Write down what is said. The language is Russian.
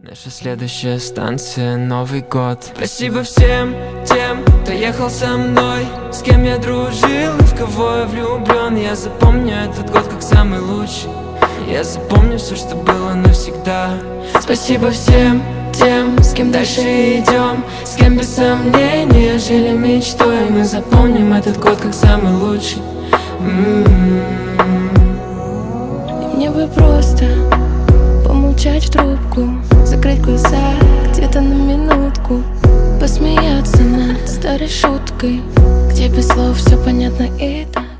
Наша следующая станция — Новый год. Спасибо всем тем, кто ехал со мной, с кем я дружил и в кого я влюблен. Я запомню этот год как самый лучший. Я запомню все, что было навсегда. Спасибо всем тем, с кем дальше идем, с кем без сомнения жили мечтой. Мы запомним этот год как самый лучший. И мне бы просто помолчать в трубку, закрыть глаза где-то на минутку, посмеяться над старой шуткой, где без слов все понятно и так.